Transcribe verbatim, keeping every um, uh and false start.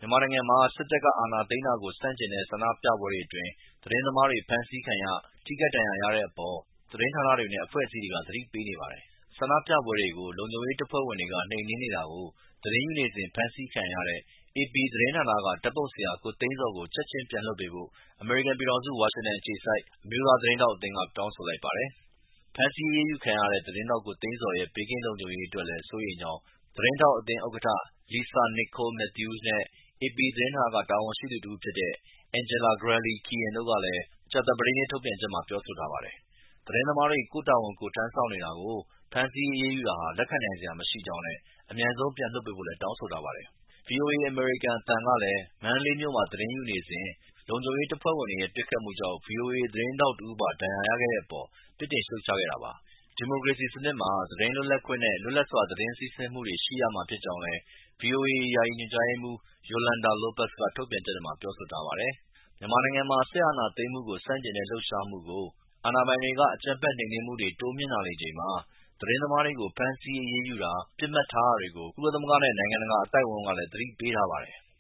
မြန်မာနိုင်ငံမှာ စစ်တပ်က အာဏာသိမ်းတာကို ဆန့်ကျင်တဲ့ ဆန္ဒပြပွဲတွေအတွင်း သတင်းသမားတွေ ဖမ်းဆီးခံရ၊ ထိခိုက်ဒဏ်ရာရတဲ့အပေါ် သတင်းဌာနတွေနဲ့ အဖွဲ့အစည်းတွေက သတိပေးနေပါတယ်။ ဆန္ဒပြပွဲတွေကို လုံခြုံရေးတပ်ဖွဲ့ဝင်တွေက နှိမ်နင်းနေတာကို သတင်းယူနေစဉ် ဖမ်းဆီးခံရတဲ့ အေပီသတင်းဌာနက ဓာတ်ပုံဆရာ ကိုသိန်းဇော်ကို ချက်ချင်းပြန်လွှတ်ပေးဖို့ အမေရိကန်ပြည်ထောင်စု ဝါရှင်တန်အခြေစိုက် အမျိုးသားသတင်းထောက်အသင်းက တောင်းဆိုလိုက်ပါတယ်။ ဖမ်းဆီးအရေးယူခံရတဲ့ သတင်းထောက် ကိုသိန်းဇော်ရဲ့ ဘေးကင်းလုံခြုံရေးအတွက်လည်း စိုးရိမ်ကြောင်း သတင်းထောက်အသင်းဥက္ကဋ္ဌ Lisa Nicole Matthews နဲ့ အေပီသတင်းဌာနက တာဝန်ရှိသူတဦးဖြစ်တဲ့ Angela Grilli-Keean တို့ကလည်း ကြာသပတေးနေ့ ထုတ်ပြန်ချက်မှာ ပြောဆိုထားပါတယ်။ သတင်းသမားတွေ ကိုယ့်တာဝန်ကိုယ် ထမ်းဆောင်နေတာကို ဖမ်းဆီးအရေးယူတာဟာ လက်ခံနိုင်စရာမရှိကြောင်းနဲ့ အမြန်ဆုံးပြန်လွှတ်ပေးဖို့လည်း တောင်းဆိုထားပါတယ်။ ဗွီအိုအေ အမေရိကန်အသံကလည်း မန္တလေးမြို့မှာ သတင်းယူနေစဉ် လုံခြုံရေးတပ်ဖွဲ့ဝင်တွေရဲ့ ပစ်ခတ်မှုကြောင့် ဗွီအိုအေ သတင်းထောက်တဦးပါ ဒဏ်ရာရခဲ့တဲ့အပေါ် ပြစ်တင်ရှုတ်ချခဲ့တာပါ။ ဒီမိုကရေစီစနစ်မှာ သတင်းလွတ်လပ်ခွင့်နဲ့ လွတ်လပ်စွာ သတင်းစီးဆင်းမှုတွေ ရှိရမှာဖြစ်ကြောင်းလည်း ဗွီအိုအေ ယာယီညွှန်ကြားရေးမှူး Yolanda Lopez က ထုတ်ပြန်ချက်ထဲမှာ ပြောဆိုထားပါတယ်။ မြန်မာနိုင်ငံမှာ စစ်အာဏာသိမ်းမှုကို ဆန့်ကျင်တဲ့ လှုပ်ရှားမှုကို အာဏာပိုင်တွေက အကြမ်းဖက်နှိမ်နင်းမှုတွေ တိုးမြှင့်လာနေချိန်မှာ သတင်းသမားတွေကို ဖမ်းဆီးအရေးယူတာ၊ ပစ်မှတ်ထားတာတွေကို ကုလသမဂ္ဂနဲ့ နိုင်ငံတကာ အသိုက်အဝန်းကလည်း သတိပေးထားပါတယ်။